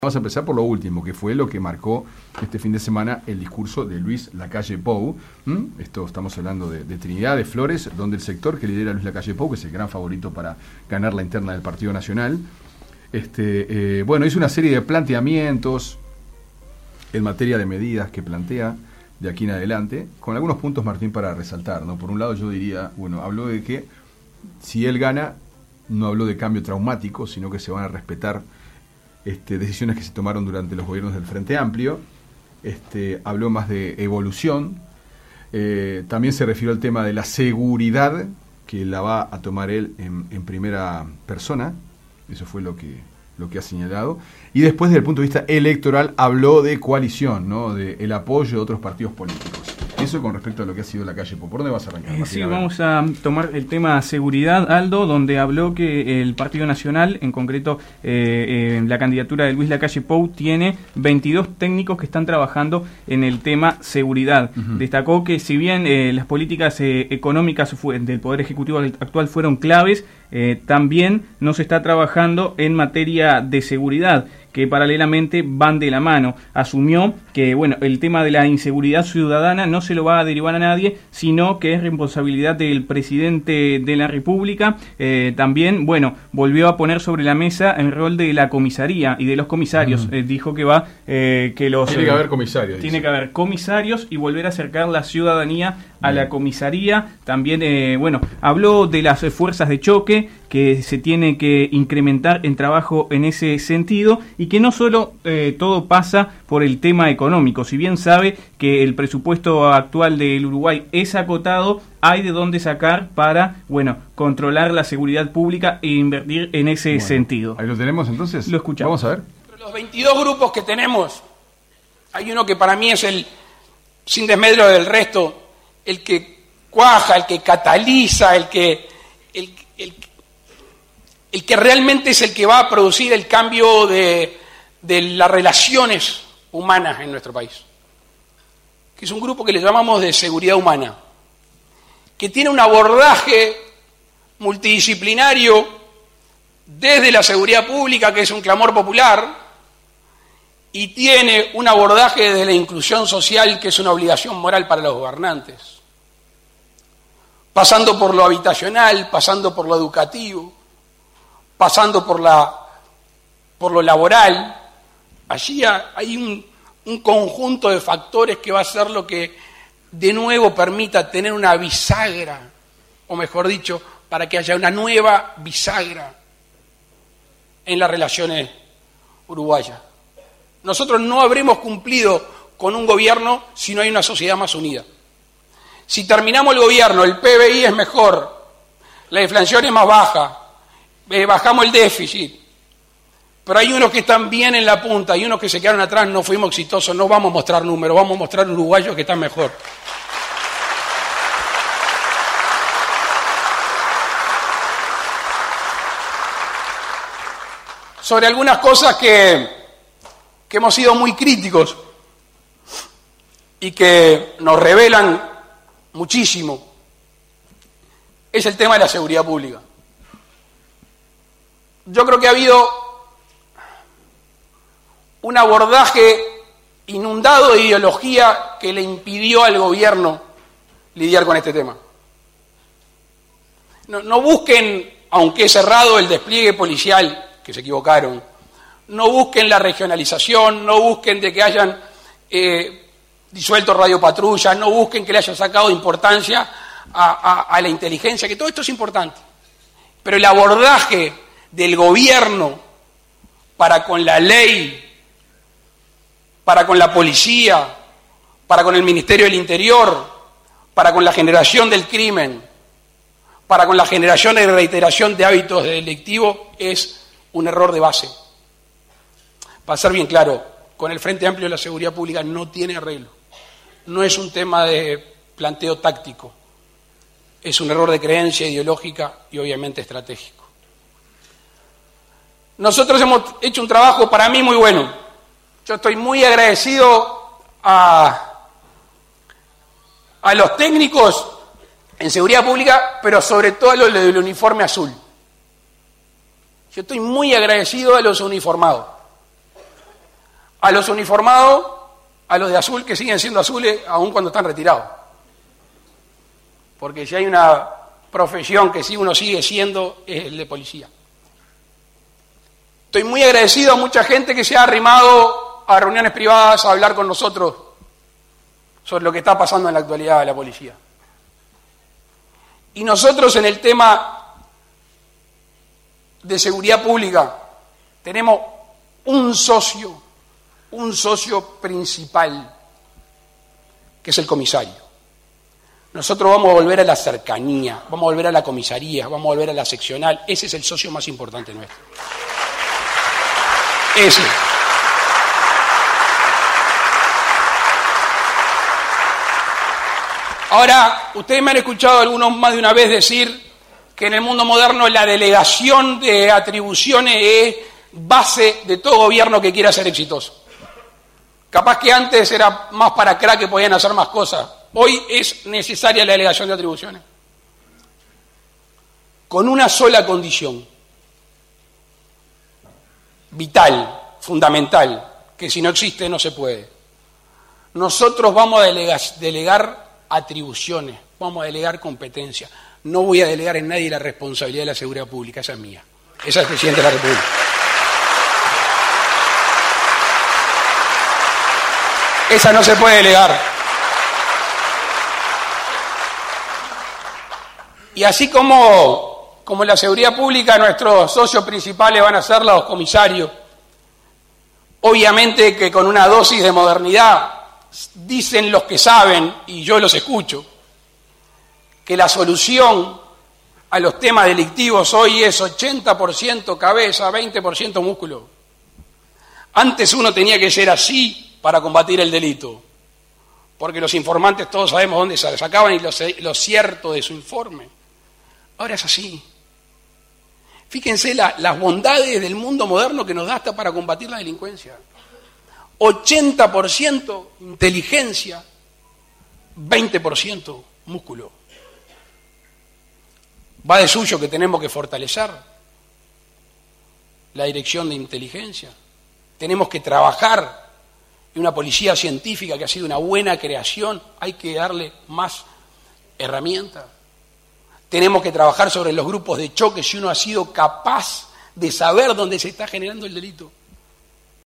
Vamos a empezar por lo último, que fue lo que marcó este fin de semana el discurso de Luis Lacalle Pou. Estamos hablando de Trinidad, de Flores, donde el sector que lidera Luis Lacalle Pou, que es el gran favorito para ganar la interna del Partido Nacional, hizo una serie de planteamientos en materia de medidas que plantea de aquí en adelante, con algunos puntos, Martín, para resaltar, ¿no? Por un lado yo diría, habló de que si él gana, no habló de cambio traumático, sino que se van a respetar decisiones que se tomaron durante los gobiernos del Frente Amplio. Habló más de evolución. También se refirió al tema de la seguridad, que la va a tomar él en primera persona. Eso fue lo que ha señalado. Y después, desde el punto de vista electoral, habló de coalición, ¿no? De el apoyo de otros partidos políticos. Eso con respecto a lo que ha sido Lacalle Pou. ¿Por dónde vas a arrancar, Martín? Sí, vamos a tomar el tema seguridad, Aldo, donde habló que el Partido Nacional, en concreto la candidatura de Luis Lacalle Pou, tiene 22 técnicos que están trabajando en el tema seguridad. Uh-huh. Destacó que si bien las políticas económicas del Poder Ejecutivo actual fueron claves, también no se está trabajando en materia de seguridad, que paralelamente van de la mano. Asumió que el tema de la inseguridad ciudadana no se lo va a derivar a nadie, sino que es responsabilidad del presidente de la República. También, volvió a poner sobre la mesa el rol de la comisaría y de los comisarios. Dijo que tiene que haber comisarios. Tiene que haber comisarios y volver a acercar la ciudadanía a la comisaría. También, habló de las fuerzas de choque, que se tiene que incrementar en trabajo en ese sentido, y que no solo todo pasa por el tema económico. Si bien sabe que el presupuesto actual del Uruguay es acotado, hay de dónde sacar para, controlar la seguridad pública e invertir en ese sentido. Ahí lo tenemos entonces. Lo escuchamos. Vamos a ver. Los 22 grupos que tenemos, hay uno que para mí es sin desmedro del resto, el que cuaja, el que cataliza, el que realmente es el que va a producir el cambio de las relaciones humanas en nuestro país, que es un grupo que le llamamos de seguridad humana, que tiene un abordaje multidisciplinario desde la seguridad pública, que es un clamor popular, y tiene un abordaje de la inclusión social, que es una obligación moral para los gobernantes, pasando por lo habitacional, pasando por lo educativo, pasando por lo laboral. Allí hay un conjunto de factores que va a ser lo que de nuevo permita tener una bisagra, o mejor dicho, para que haya una nueva bisagra en las relaciones uruguayas. Nosotros no habremos cumplido con un gobierno si no hay una sociedad más unida. Si terminamos el gobierno, el PBI es mejor, la inflación es más baja, bajamos el déficit, pero hay unos que están bien en la punta y unos que se quedaron atrás, no fuimos exitosos, no vamos a mostrar números, vamos a mostrar uruguayos que están mejor. Sobre algunas cosas que hemos sido muy críticos y que nos revelan muchísimo, es el tema de la seguridad pública. Yo creo que ha habido un abordaje inundado de ideología que le impidió al gobierno lidiar con este tema. No busquen, aunque es errado el despliegue policial, que se equivocaron, no busquen la regionalización, no busquen de que hayan disuelto radiopatrullas, no busquen que le hayan sacado importancia a la inteligencia, que todo esto es importante. Pero el abordaje del gobierno para con la ley, para con la policía, para con el Ministerio del Interior, para con la generación del crimen, para con la generación y reiteración de hábitos delictivos, es un error de base. Para ser bien claro, con el Frente Amplio de la Seguridad Pública no tiene arreglo. No es un tema de planteo táctico. Es un error de creencia ideológica y obviamente estratégico. Nosotros hemos hecho un trabajo para mí muy bueno. Yo estoy muy agradecido a los técnicos en seguridad pública, pero sobre todo a los del uniforme azul. Yo estoy muy agradecido a los uniformados. a los uniformados, a los de azul, que siguen siendo azules aun cuando están retirados. Porque si hay una profesión que sí uno sigue siendo, es el de policía. Estoy muy agradecido a mucha gente que se ha arrimado a reuniones privadas a hablar con nosotros sobre lo que está pasando en la actualidad de la policía. Y nosotros en el tema de seguridad pública tenemos un socio principal, que es el comisario. Nosotros vamos a volver a la cercanía, vamos a volver a la comisaría, vamos a volver a la seccional. Ese es el socio más importante nuestro. Ese. Ahora, ustedes me han escuchado algunos más de una vez decir que en el mundo moderno la delegación de atribuciones es base de todo gobierno que quiera ser exitoso. Capaz que antes era más para crack que podían hacer más cosas. Hoy es necesaria la delegación de atribuciones. Con una sola condición. Vital, fundamental, que si no existe no se puede. Nosotros vamos a delegar atribuciones, vamos a delegar competencia. No voy a delegar en nadie la responsabilidad de la seguridad pública, esa es mía. Esa es el presidente de la República. Esa no se puede delegar. Y así como la seguridad pública, nuestros socios principales van a ser los comisarios. Obviamente que con una dosis de modernidad, dicen los que saben, y yo los escucho, que la solución a los temas delictivos hoy es 80% cabeza, 20% músculo. Antes uno tenía que ser así para combatir el delito, porque los informantes todos sabemos dónde se sacaban y lo cierto de su informe. Ahora es así. Fíjense las bondades del mundo moderno que nos da hasta para combatir la delincuencia. 80% inteligencia, 20% músculo. Va de suyo que tenemos que fortalecer la dirección de inteligencia. Tenemos que trabajar en una policía científica que ha sido una buena creación. Hay que darle más herramientas. Tenemos que trabajar sobre los grupos de choque si uno ha sido capaz de saber dónde se está generando el delito.